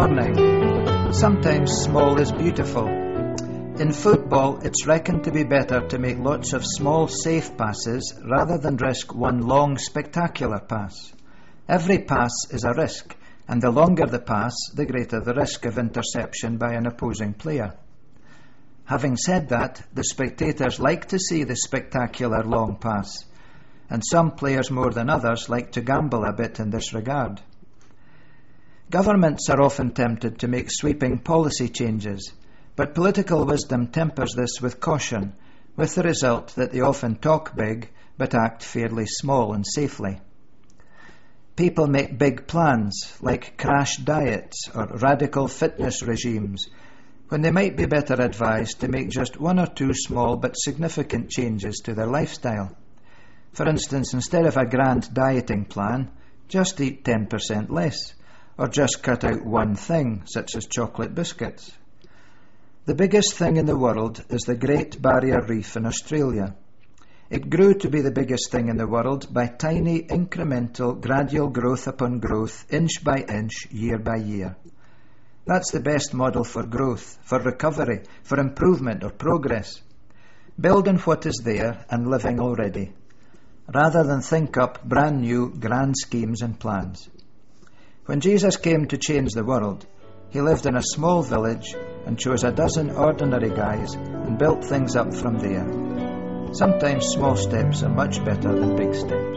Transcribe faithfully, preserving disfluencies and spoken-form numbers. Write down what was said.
morning. Sometimes small is beautiful. In football, it's reckoned to be better to make lots of small, safe passes rather than risk one long, spectacular pass. Every pass is a risk, and the longer the pass, the greater the risk of interception by an opposing player. Having said that, the spectators like to see the spectacular long pass, and some players more than others like to gamble a bit in this regard. Governments are often tempted to make sweeping policy changes, but political wisdom tempers this with caution, with the result that they often talk big but act fairly small and safely. People make big plans, like crash diets or radical fitness regimes, when they might be better advised to make just one or two small but significant changes to their lifestyle. For instance, instead of a grand dieting plan, just eat ten percent less, or just cut out one thing, such as chocolate biscuits. The biggest thing in the world is the Great Barrier Reef in Australia. It grew to be the biggest thing in the world by tiny, incremental, gradual growth upon growth, inch by inch, year by year. That's the best model for growth, for recovery, for improvement or progress. Build on what is there and living already, rather than think up brand new, grand schemes and plans. When Jesus came to change the world, he lived in a small village and chose a dozen ordinary guys and built things up from there. Sometimes small steps are much better than big steps.